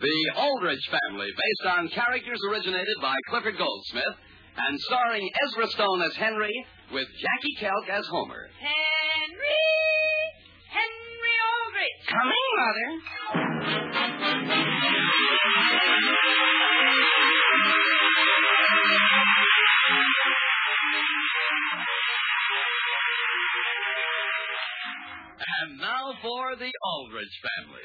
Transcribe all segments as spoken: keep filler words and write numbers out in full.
The Aldrich Family, based on characters originated by Clifford Goldsmith and starring Ezra Stone as Henry with Jackie Kelk as Homer. Henry! Henry Aldrich! Coming, Mother. And now for the Aldrich Family.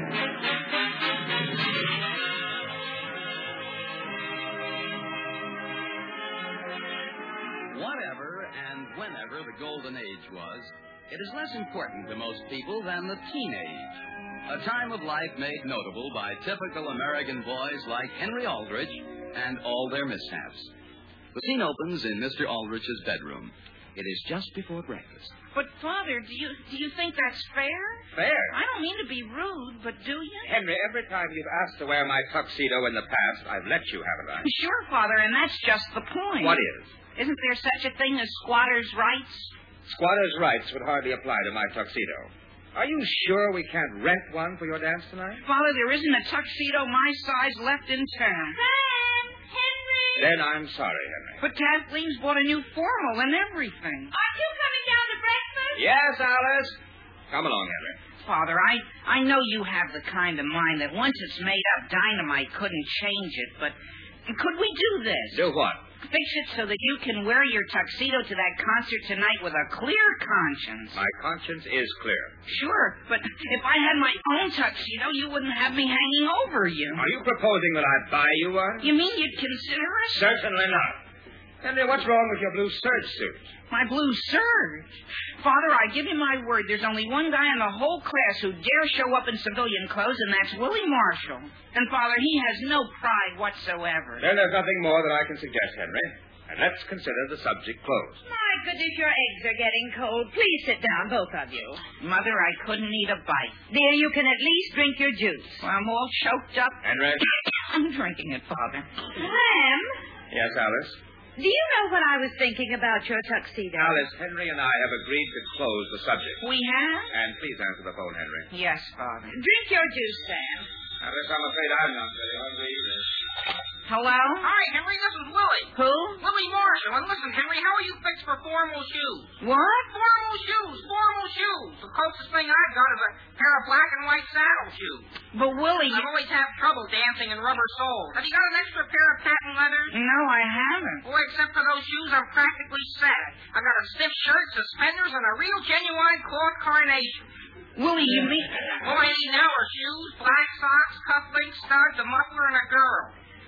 Whatever and whenever the golden age was, it is less important to most people than the teenage, a time of life made notable by typical American boys like Henry Aldrich and all their mishaps. The scene opens in Mister Aldrich's bedroom. It is just before breakfast. But, Father, do you do you think that's fair? Fair? I don't mean to be rude, but do you? Henry, every time you've asked to wear my tuxedo in the past, I've let you, haven't I? Sure, Father, and that's just the point. What is? Isn't there such a thing as squatters' rights? Squatters' rights would hardly apply to my tuxedo. Are you sure we can't rent one for your dance tonight? Father, there isn't a tuxedo my size left in town. Sam! Henry! Then I'm sorry, Henry. But Kathleen's bought a new formal and everything. Aren't you coming down to breakfast? Yes, Alice. Come along, Henry. Father, I, I know you have the kind of mind that once it's made up, dynamite couldn't change it, but could we do this? Do what? Fix it so that you can wear your tuxedo to that concert tonight with a clear conscience. My conscience is clear. Sure, but if I had my own tuxedo, you wouldn't have me hanging over you. Are you proposing that I buy you one? You mean you'd consider it? Certainly not. Henry, what's wrong with your blue serge suit? My blue serge? Father, I give you my word, there's only one guy in the whole class who dare show up in civilian clothes, and that's Willie Marshall. And, Father, he has no pride whatsoever. Then there's nothing more that I can suggest, Henry. And let's consider the subject closed. My goodness, your eggs are getting cold. Please sit down, both of you. Mother, I couldn't eat a bite. Dear, you can at least drink your juice. Well, I'm all choked up. Henry? I'm drinking it, Father. Sam, Yes, Alice? do you know what I was thinking about your tuxedo? Alice, Henry and I have agreed to close the subject. We have? And please answer the phone, Henry. Yes, Father. Drink your juice, Sam. Alice, I'm afraid I'm not very hungry either. Hello? Hi, Henry. This is Willie. Who? Willie Marshall. And listen, Henry, how are you fixed for formal shoes? What? Formal shoes. Formal shoes. The closest thing I've got is a pair of black and white saddle shoes. But, Willie... I've always had trouble dancing in rubber soles. Have you got an extra pair of patent leathers? No, I haven't. Boy, except for those shoes, I'm practically set. I've got a stiff shirt, suspenders, and a real genuine cloth carnation. Willie, you mean... All I need now are shoes, black socks, cufflinks, studs, a muffler, and a girl.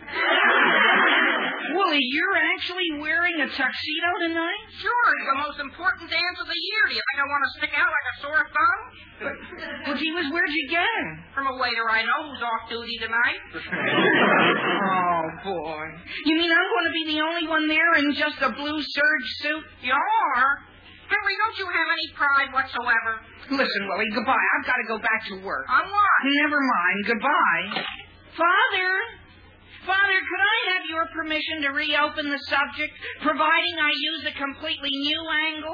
Willie, you're actually wearing a tuxedo tonight? Sure, it's the most important dance of the year. Do you think I want to stick out like a sore thumb? But, but he was, where'd you get it? From a waiter I know who's off duty tonight. Oh, boy. You mean I'm going to be the only one there in just a blue serge suit? You are? Henry, don't you have any pride whatsoever? Listen, Willie, goodbye. I've got to go back to work. On what? Never mind. Goodbye. Father! Father, could I have your permission to reopen the subject, providing I use a completely new angle?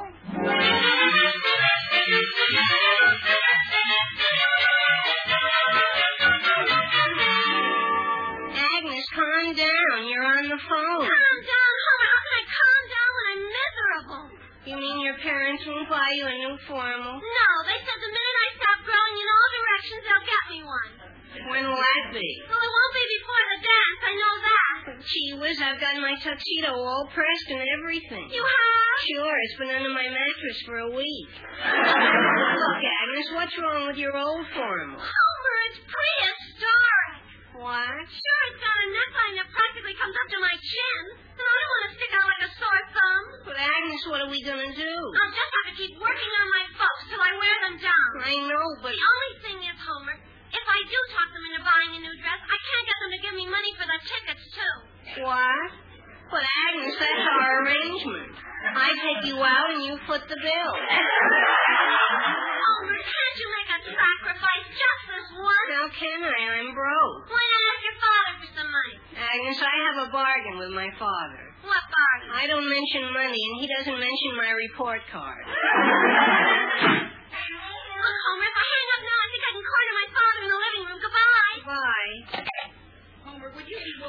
Agnes, calm down. You're on the phone. Calm down, Homer. How can I calm down when I'm miserable? You mean your parents won't buy you a new formal? No, they said the minute I stop growing in all directions, they'll get me one. When will that be? Well, it won't be before the dance. I know that. Gee whiz, I've got my tuxedo all pressed and everything. You have? Sure, it's been under my mattress for a week. Look, Agnes, what's wrong with your old formal? Homer, it's prehistoric. What? Sure, it's got a neckline that practically comes up to my chin. And I don't want to stick out like a sore thumb. But, Agnes, what are we going to do? I'll just have to keep working on my folks till I wear them down. I know, but... The only thing is, Homer, if I do talk them into buying a new dress, I can't get them to give me money for the tickets, too. What? But, Agnes, that's our arrangement. I take you out and you foot the bill. Homer, can't you make a sacrifice just this once? How can I? I'm broke. Why not ask your father for some money? Agnes, I have a bargain with my father. What bargain? I don't mention money, and he doesn't mention my report card. Look, Homer, if I hang up now, I think I can corner my father in the living room. Goodbye. Bye.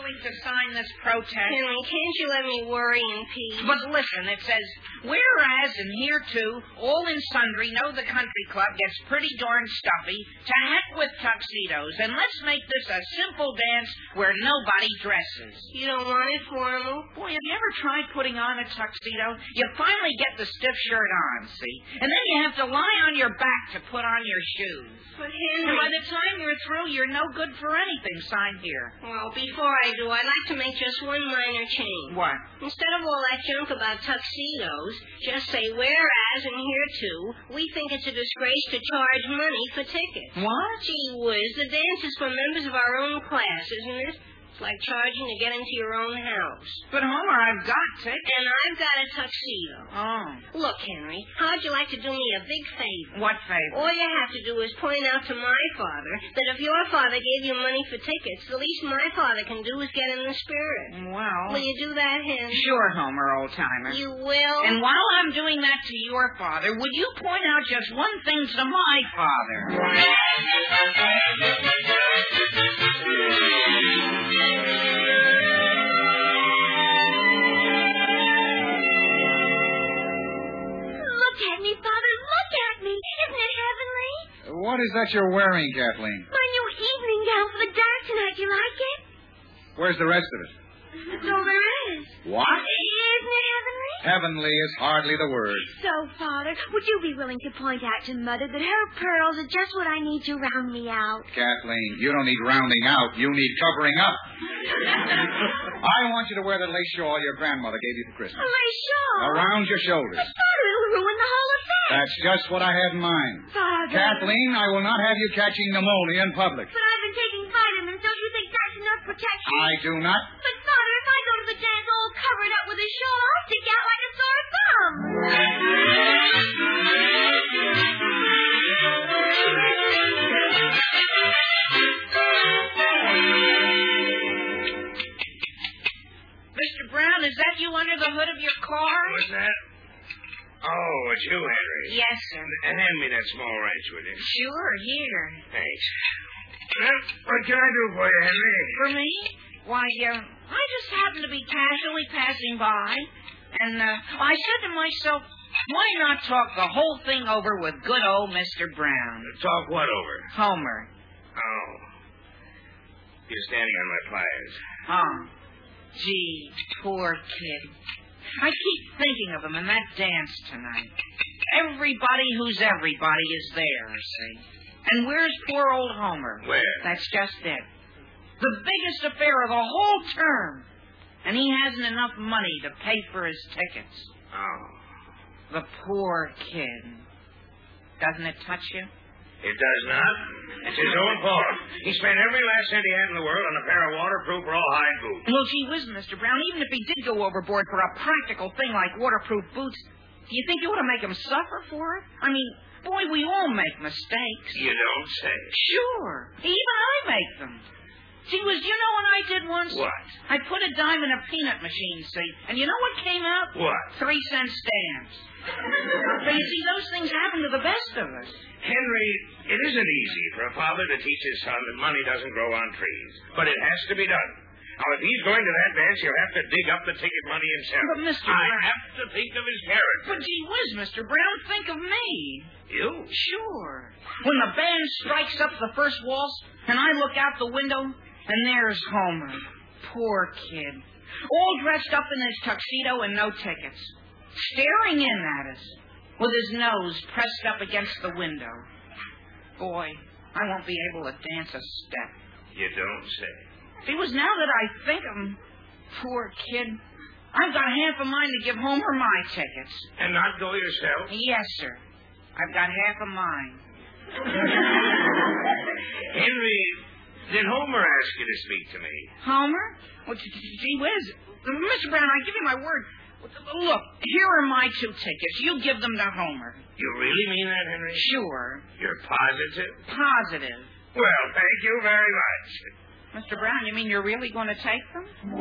going to sign this protest? Henry, can't you let me worry in peace? But listen, it says, whereas and here too, all in sundry know the country club gets pretty darn stuffy. To heck with tuxedos, and let's make this a simple dance where nobody dresses. You don't want it formal? Boy, have you ever tried putting on a tuxedo? You finally get the stiff shirt on, see? And then you have to lie on your back to put on your shoes. But And Henry... by the time you're through, you're no good for anything. Sign here. Well, before I do, I'd like to make just one minor change. What? Instead of all that junk about tuxedos, just say, whereas and here too, we think it's a disgrace to charge money for tickets. What? Gee whiz, the dance is for members of our own class, isn't it? It's like charging to get into your own house. But, Homer, I've got tickets. And I've got a tuxedo. Oh. Look, Henry, how'd you like to do me a big favor? What favor? All you have to do is point out to my father that if your father gave you money for tickets, the least my father can do is get in the spirit. Well... Will you do that, Henry? Sure, Homer, old-timer. You will? And while I'm doing that to your father, would you point out just one thing to my father? Look at me, Father. Look at me. Isn't it heavenly? What is that you're wearing, Kathleen? My new evening gown for the dance tonight. You like it? Where's the rest of it? That's all there is. What? Isn't it heavenly? Heavenly is hardly the word. So, Father, would you be willing to point out to Mother that her pearls are just what I need to round me out? Kathleen, you don't need rounding out. You need covering up. I want you to wear the lace shawl your grandmother gave you for A Christmas. lace shawl? Around your shoulders. But, Father, it'll ruin the whole effect. That's just what I had in mind. Father. Kathleen, I will not have you catching pneumonia in public. But I've been taking vitamins. Don't you think that's enough protection? I do not. But, Father, if I go to the dance all covered up with a shawl, I'll stick out like a sore thumb. Mister Brown, is that you under the hood of your car? What's that? Oh, it's you, Henry. Yes, sir. And hand me that small wrench, will you? Sure, here. Thanks. Well, what can I do for you, Henry? For me? Why, uh, I just happened to be casually passing by, and uh, I said to myself, why not talk the whole thing over with good old Mister Brown? Talk what over? Homer. Oh. You're standing on my pliers. Oh. Gee, poor kid. I keep thinking of him in that dance tonight. Everybody who's everybody is there, see? And where's poor old Homer? Where? That's just it. The biggest affair of the whole term. And he hasn't enough money to pay for his tickets. Oh. The poor kid. Doesn't it touch you? It does not. It's his own fault. He spent every last cent he had in the world on a pair of waterproof rawhide boots. Well, gee whiz, Mister Brown, even if he did go overboard for a practical thing like waterproof boots, do you think you ought to make him suffer for it? I mean, boy, we all make mistakes. You don't say. Sure. Even I make them. Gee whiz, you know what I did once? What? I put a dime in a peanut machine, see, and you know what came out? What? Three cent stamps. So you see, those things happen to the best of us. Henry, it isn't easy for a father to teach his son that money doesn't grow on trees. But it has to be done. Now, if he's going to that dance, he'll have to dig up the ticket money himself. But, Mister I Brown... have to think of his parents. But gee whiz, Mister Brown, think of me. You? Sure. When the band strikes up the first waltz, and I look out the window, and there's Homer. Poor kid. All dressed up in his tuxedo and no tickets. Staring in at us, with his nose pressed up against the window. Boy, I won't be able to dance a step. You don't say. It was now that I think of him. Poor kid. I've got half a mind to give Homer my tickets. And not go yourself? Yes, sir. I've got half a mind. Henry, did Homer ask you to speak to me? Homer? Well, gee whiz. Mister Brown, I give you my word. Look, here are my two tickets. You give them to Homer. You really mean that, Henry? Sure. You're positive? Positive. Well, thank you very much. Mister Brown, you mean you're really going to take them?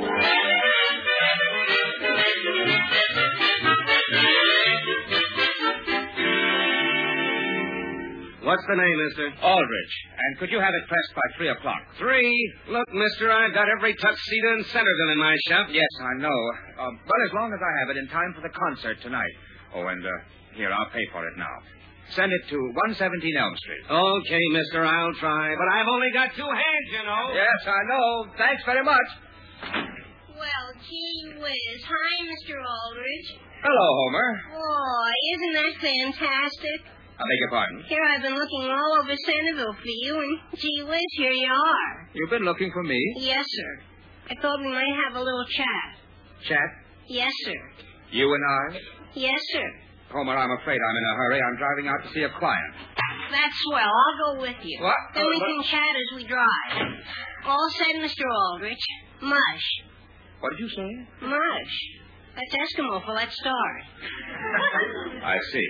What's the name, mister? Aldrich. And could you have it pressed by three o'clock? Three. Look, mister, I've got every tuxedo in Centerville in my shop. Yes, I know. Uh, well, as long as I have it in time for the concert tonight. Oh, and uh, here, I'll pay for it now. Send it to one seventeen Elm Street. Okay, mister, I'll try. But I've only got two hands, you know. Yes, I know. Thanks very much. Well, gee whiz. Hi, Mister Aldrich. Hello, Homer. Boy, isn't that fantastic? I beg your pardon? Here I've been looking all over Centerville for you, and gee whiz, here you are. You've been looking for me? Yes, sir. I thought we might have a little chat. Chat? Yes, sir. You and I? Yes, sir. Homer, I'm afraid I'm in a hurry. I'm driving out to see a client. That's swell. I'll go with you. What? Then Oh, we what? can chat as we drive. All said, Mister Aldrich. Mush. What did you say? Mush. That's Eskimo for let's start. I see.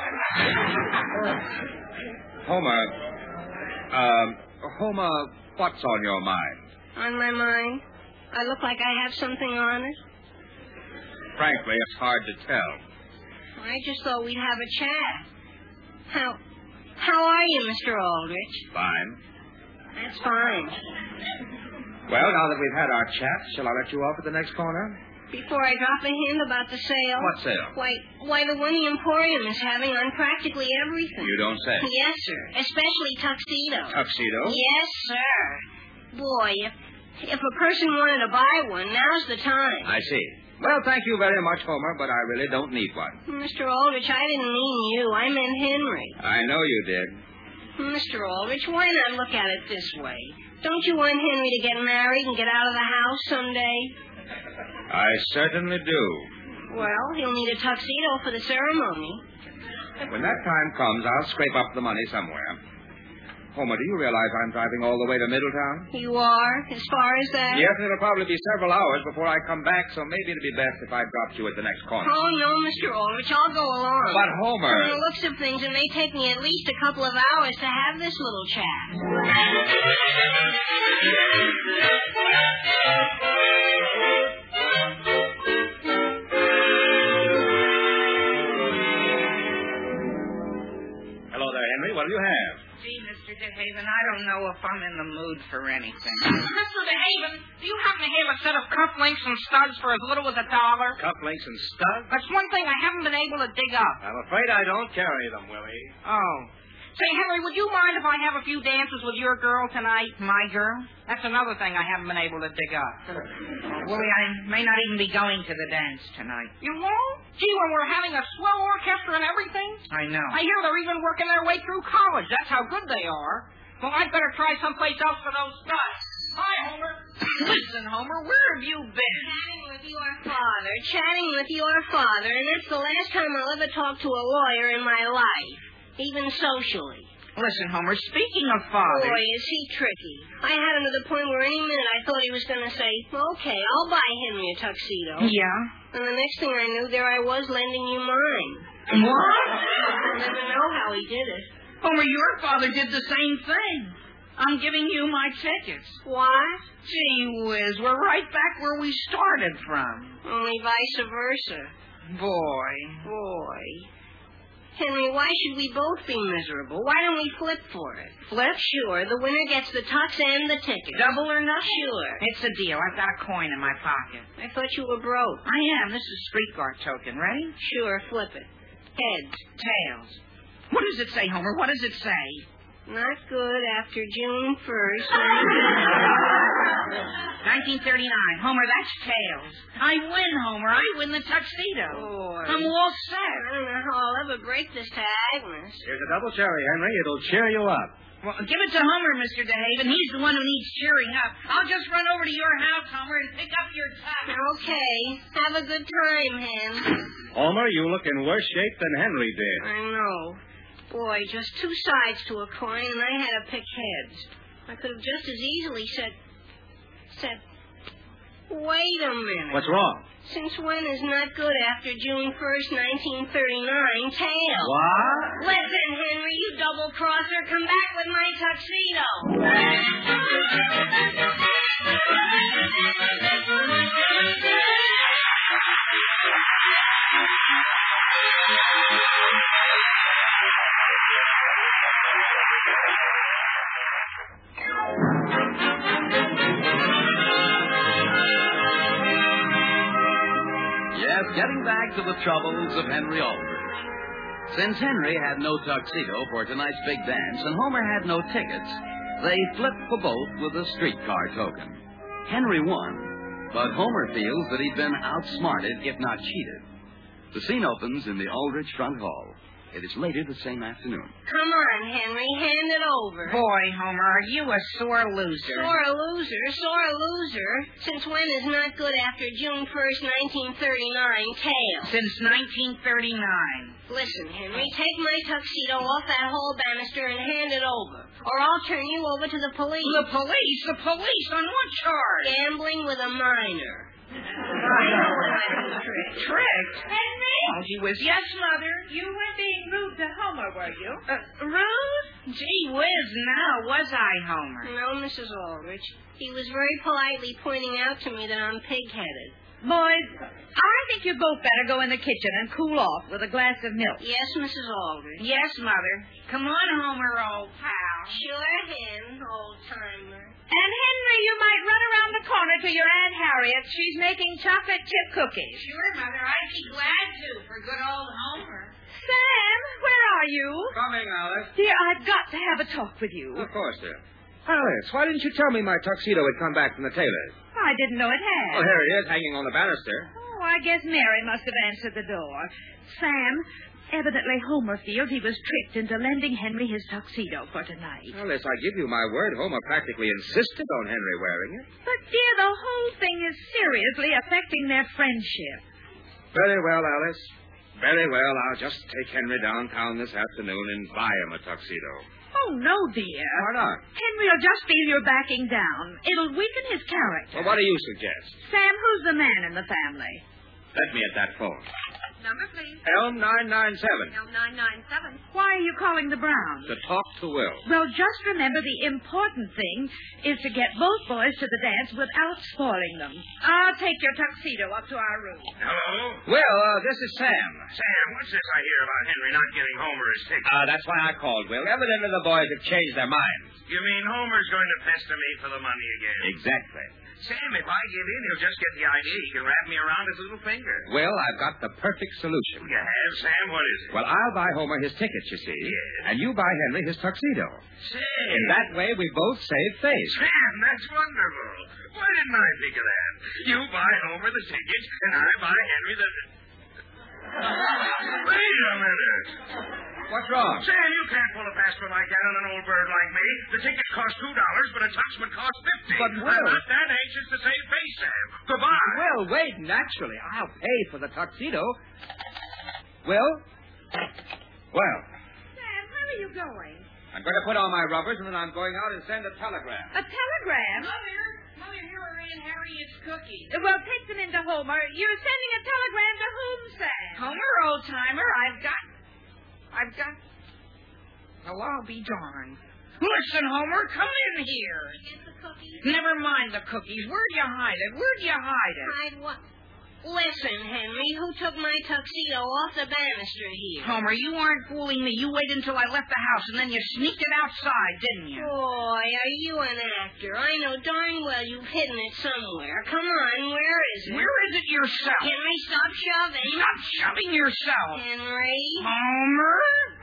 Homer, um, Homer, what's on your mind? On my mind? I look like I have something on it? Frankly, it's hard to tell. I just thought we'd have a chat. How, how are you, Mister Aldrich? Fine. That's fine. Well, now that we've had our chat, shall I let you off at the next corner? Before I drop a hint about the sale. What sale? Why, why the one the Emporium is having on practically everything. You don't say. Yes, sir. Especially tuxedos. Tuxedo? Yes, sir. Boy, if if a person wanted to buy one, now's the time. I see. Well, thank you very much, Homer, but I really don't need one. Mister Aldrich, I didn't mean you. I meant Henry. I know you did. Mister Aldrich, why not look at it this way? Don't you want Henry to get married and get out of the house someday? I certainly do. Well, he'll need a tuxedo for the ceremony. When that time comes, I'll scrape up the money somewhere. Homer, do you realize I'm driving all the way to Middletown? You are? As far as that? Yes, it'll probably be several hours before I come back, so maybe it'd be best if I dropped you at the next corner. Oh, no, Mister Aldrich, I'll go along. But, Homer... From the looks of things, it may take me at least a couple of hours to have this little chat. Hello there, Henry. What do you have? Gee, Mister DeHaven, I don't know if I'm in the mood for anything. Mister DeHaven, do you happen to have a set of cufflinks and studs for as little as a dollar? Cufflinks and studs? That's one thing I haven't been able to dig up. I'm afraid I don't carry them, Willie. Oh. Say, Henry, would you mind if I have a few dances with your girl tonight? My girl? That's another thing I haven't been able to dig up. Willie, I may not even be going to the dance tonight. You won't? Gee, when we're having a swell orchestra and everything? I know. I hear they're even working their way through college. That's how good they are. Well, I'd better try someplace else for those studs. Hi, Homer. Listen, Homer, where have you been? Chatting with your father. Chatting with your father. And that's the last time I'll ever talk to a lawyer in my life. Even socially. Listen, Homer, speaking of father... Boy, is he tricky. I had him to the point where any minute I thought he was going to say, okay, I'll buy Henry a tuxedo. Yeah? And the next thing I knew, there I was lending you mine. What? I'll never know how he did it. Homer, your father did the same thing. I'm giving you my tickets. What? Gee whiz, we're right back where we started from. Only vice versa. Boy. Boy. Henry, why should we both be miserable? Why don't we flip for it? Flip? Sure. The winner gets the tux and the ticket. Double or nothing? Sure. It's a deal. I've got a coin in my pocket. I thought you were broke. I am. This is streetcar token. Ready? Sure, flip it. Heads. Tails. What does it say, Homer? What does it say? Not good after June first. nineteen thirty-nine. Homer, that's tails. I win, Homer. I win the tuxedo. Boy. I'm all I set. don't know how I'll ever break this to Agnes. Here's a double cherry, Henry. It'll cheer you up. Well, give it to Homer, Mister DeHaven. He's the one who needs cheering up. I'll just run over to your house, Homer, and pick up your tux. Okay. Have a good time, Hen. Homer, you look in worse shape than Henry did. I know. Boy, just two sides to a coin, and I had to pick heads. I could have just as easily said... said... Wait a minute. What's wrong? Since when is not good after June first, nineteen thirty-nine? Tails. What? Listen, Henry, you double-crosser. Come back with my tuxedo. getting back to the troubles of Henry Aldrich. Since Henry had no tuxedo for tonight's big dance and Homer had no tickets, they flipped for both with a streetcar token. Henry won, but Homer feels that he'd been outsmarted, if not cheated. The scene opens in the Aldrich front hall. It is later the same afternoon. Come on, Henry. Hand it over. Boy, Homer, are you a sore loser? Sore loser? Sore loser? Since when is not good after June first, nineteen thirty-nine, tail? Since nineteen thirty-nine. Listen, Henry, take my tuxedo off that hall banister and hand it over, or I'll turn you over to the police. The police? The police? On what charge? Gambling with a minor. Trick. Trick? Henry? Oh, gee whiz. Yes, Mother? You were being rude to Homer, were you? Uh, rude? Gee whiz, no, was I, Homer? No, Missus Aldrich. He was very politely pointing out to me that I'm pig-headed. Boys, I think you both better go in the kitchen and cool off with a glass of milk. Yes, Missus Aldrich. Yes, Mother. Come on, Homer, old pal. Sure, Hen, old-timer. And Henry, you might run around the corner to your Aunt Harriet. She's making chocolate chip cookies. Sure, Mother. I'd be glad to for good old Homer. Sam, where are you? Coming, Alice. Dear, I've got to have a talk with you. Of course, dear. Alice, why didn't you tell me my tuxedo had come back from the tailor's? I didn't know it had. Oh, here it is, hanging on the banister. Oh, I guess Mary must have answered the door. Sam, evidently Homer feels he was tricked into lending Henry his tuxedo for tonight. Alice, I give you my word, Homer practically insisted on Henry wearing it. But, dear, the whole thing is seriously affecting their friendship. Very well, Alice. Very well. I'll just take Henry downtown this afternoon and buy him a tuxedo. Oh, no, dear. Why not? Henry will just feel you're backing down. It'll weaken his character. Well, what do you suggest? Sam, who's the man in the family? Let me at that phone. Number, please. Elm nine nine seven. Elm nine nine seven. Why are you calling the Browns? To talk to Will. Well, just remember the important thing is to get both boys to the dance without spoiling them. I'll take your tuxedo up to our room. Hello? Will, uh, this is Sam. Sam, what's this I hear about Henry not giving Homer his ticket? Uh, that's why I called, Will. Evidently the boys have changed their minds. You mean Homer's going to pester me for the money again? Exactly. Sam, if I give in, he'll just get the idea. He can wrap me around his little finger. Will, I've got the perfect solution. You have, Sam? What is it? Well, I'll buy Homer his ticket, you see. Yes. And you buy Henry his tuxedo. Sam. In that way, we both save face. Sam, that's wonderful. Why didn't I think of that? You buy Homer the ticket, and I buy Henry the... Wait a minute. What's wrong? Sam, you can't pull a fast one like that on an old bird like me. The ticket costs two dollars, but a tux would cost fifty. But, Will... I'm not that anxious to save face, Sam. Goodbye. Will, wait. Naturally, I'll pay for the tuxedo. Will? Well, Sam, where are you going? I'm going to put on my rubbers, and then I'm going out and send a telegram. A telegram? Mother, Mother, here are Aunt Harriet's cookies. Well, take them into Homer. You're sending a telegram to whom, Sam? Homer, old-timer, I've got... I've got... Well, I'll be darned. Listen, Homer, come in here. Get the cookies. Never mind the cookies. Where'd you hide it? Where'd you hide it? Hide what? Listen, Henry, who took my tuxedo off the banister here? Homer, you aren't fooling me. You waited until I left the house, and then you sneaked it outside, didn't you? Boy, are you an actor. I know darn well you've hidden it somewhere. Come on, where is it? Where is it yourself? Henry, stop shoving. Stop shoving yourself. Henry? Homer?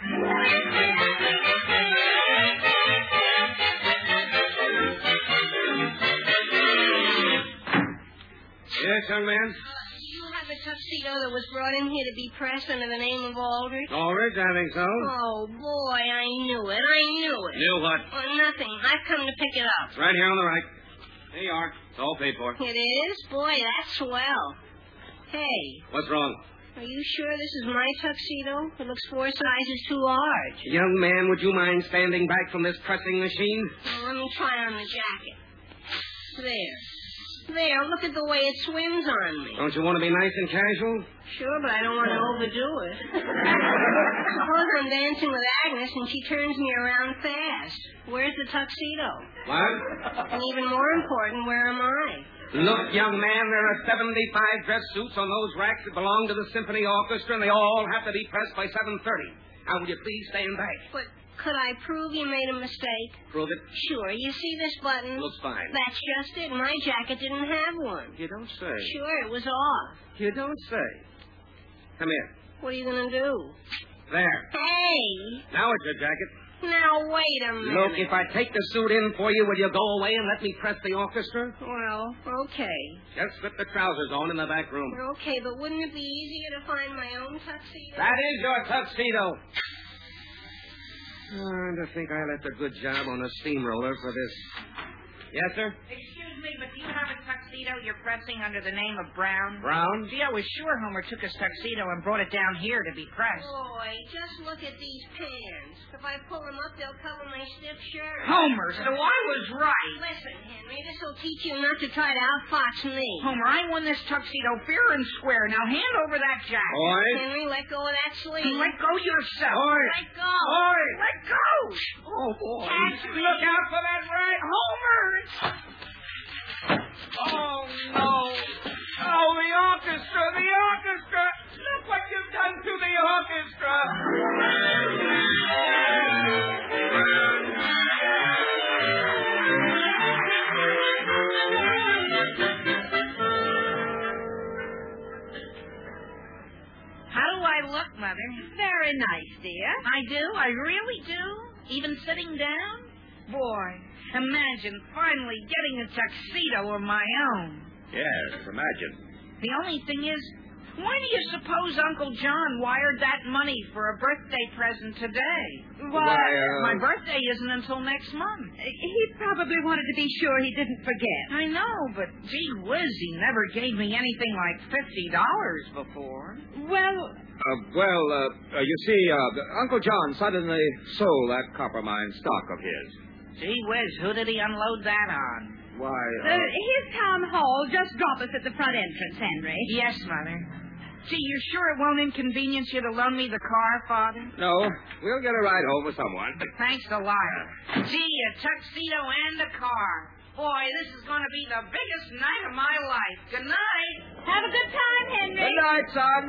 Yes, young man? Do you have a tuxedo that was brought in here to be pressed under the name of Aldrich? Aldrich, I think so. Oh, boy, I knew it. I knew it. Knew what? Oh, nothing. I've come to pick it up. It's right here on the right. There you are. It's all paid for. It is? Boy, that's swell. Hey, What's wrong? are you sure this is my tuxedo? It looks four sizes too large. Young man, would you mind standing back from this pressing machine? Now, let me try on the jacket. There. There, look at the way it swims on me. Don't you want to be nice and casual? Sure, but I don't want to overdo it. Suppose I'm dancing with Agnes and she turns me around fast. Where's the tuxedo? What? And even more important, where am I? Look, young man, there are seventy-five dress suits on those racks that belong to the symphony orchestra, and they all have to be pressed by seven thirty. Now, will you please stand back? But could I prove you made a mistake? Prove it. Sure. You see this button? Looks fine. That's just it. My jacket didn't have one. You don't say. Sure, it was off. You don't say. Come here. What are you going to do? There. Hey! Now it's your jacket. Now, wait a minute. Look, if I take the suit in for you, will you go away and let me press the orchestra? Well, okay. Just slip the trousers on in the back room. Okay, but wouldn't it be easier to find my own tuxedo? That is your tuxedo. Oh, to think I left a good job on a steamroller for this. Yes, sir? Excuse me, but do you have a tuxedo you're pressing under the name of Brown? Brown? Gee, I was sure Homer took his tuxedo and brought it down here to be pressed. Boy, just look at these pants. If I pull them up, they'll cover my stiff shirt. Homer, so I was right. Listen, Henry, this will teach you not to try to outfox me. Homer, I won this tuxedo fair and square. Now hand over that jacket. Boy. Henry, let go of that sleeve. Let go yourself. Boy. Let go. Boy. Let go. Oh, boy. Catch me. Look out for that right, Homer. Oh, no. Oh, the orchestra, the orchestra. Look what you've done to the orchestra. How do I look, Mother? Very nice, dear. I do? I really do? Even sitting down? Boy, imagine finally getting a tuxedo of my own. Yes, imagine. The only thing is, why do you suppose Uncle John wired that money for a birthday present today? Why, uh... My birthday isn't until next month. He probably wanted to be sure he didn't forget. I know, but gee whiz, he never gave me anything like fifty dollars before. Well, Uh, well, uh, uh, you see, uh, Uncle John suddenly sold that copper mine stock of his. Gee whiz, who did he unload that on? Why, uh, uh... his town hall just drop us at the front entrance, Henry. Yes, Mother. Gee, you sure it won't inconvenience you to loan me the car, Father? No, we'll get a ride home with someone. Thanks a lot. Gee, a tuxedo and a car. Boy, this is going to be the biggest night of my life. Good night. Have a good time, Henry. Good night, son.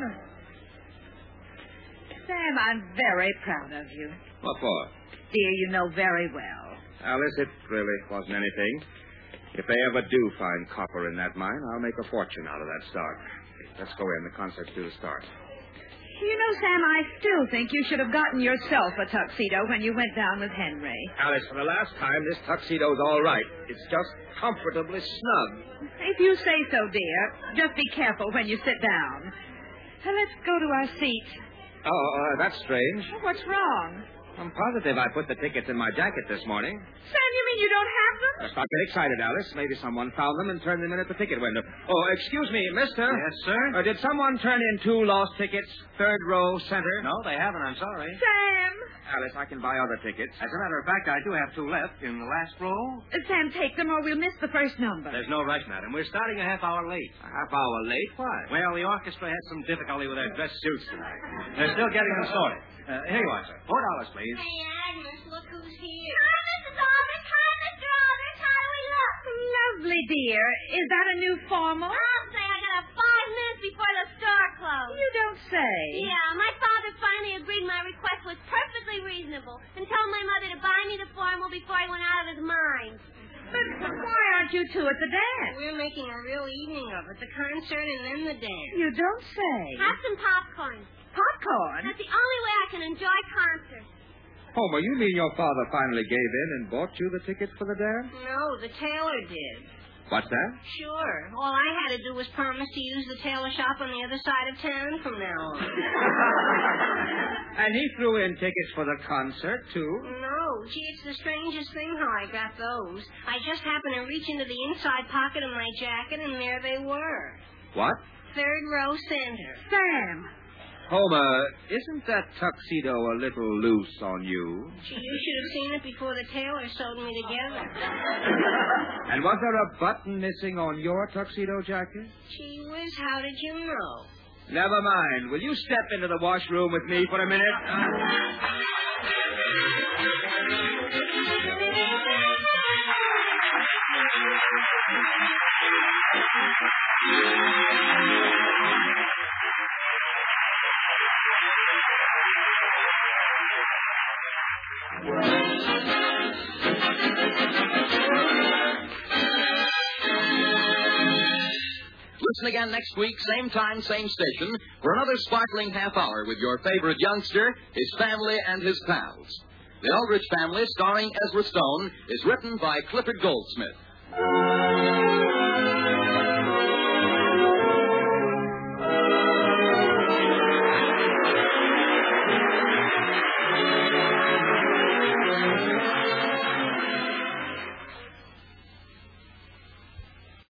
Sam, I'm very proud of you. What for? Dear, you know very well. Alice, it really wasn't anything. If they ever do find copper in that mine, I'll make a fortune out of that stock. Let's go in. The concert's due to start. You know, Sam, I still think you should have gotten yourself a tuxedo when you went down with Henry. Alice, for the last time, this tuxedo's all right. It's just comfortably snug. If you say so, dear. Just be careful when you sit down. Now, let's go to our seats. Oh, uh, that's strange. What's wrong? I'm positive I put the tickets in my jacket this morning. Sam, you mean you don't have them? Let's not get excited, Alice. Maybe someone found them and turned them in at the ticket window. Oh, excuse me, mister. Yes, sir? Uh, did someone turn in two lost tickets, third row, center? No, they haven't. I'm sorry. Sam! Alice, I can buy other tickets. As a matter of fact, I do have two left in the last row. Uh, Sam, take them or we'll miss the first number. There's no rush, madam. We're starting a half hour late. A half hour late? Why? Well, the orchestra had some difficulty with their dress suits tonight. They're still getting them sorted. Uh, here you are, sir. Four dollars, please. Hey, Agnes, look who's here. Hi, Missus Aldrich. Hi, Mister Aldrich. How do we look? Lovely, dear. Is that a new formal? I'll say I got up five minutes before the store closed. You don't say. Yeah, my father finally agreed my request was perfectly reasonable and told my mother to buy me the formal before I went out of his mind. But why aren't you two at the dance? We're making a real evening of it, the concert and then the dance. You don't say. Have some popcorn. Popcorn? That's the only way I can enjoy concerts. Homer, you mean your father finally gave in and bought you the tickets for the dance? No, the tailor did. What's that? Sure. All I had to do was promise to use the tailor shop on the other side of town from now on. And he threw in tickets for the concert, too? No. Gee, it's the strangest thing how I got those. I just happened to reach into the inside pocket of my jacket, and there they were. What? Third row center. Sam. Homer, isn't that tuxedo a little loose on you? Gee, you should have seen it before the tailor sewed me together. And was there a button missing on your tuxedo jacket? Gee whiz, how did you know? Never mind. Will you step into the washroom with me for a minute? listen again next week, same time, same station, for another sparkling half hour with your favorite youngster, his family, and his pals. The Aldrich Family, starring Ezra Stone, is written by Clifford Goldsmith.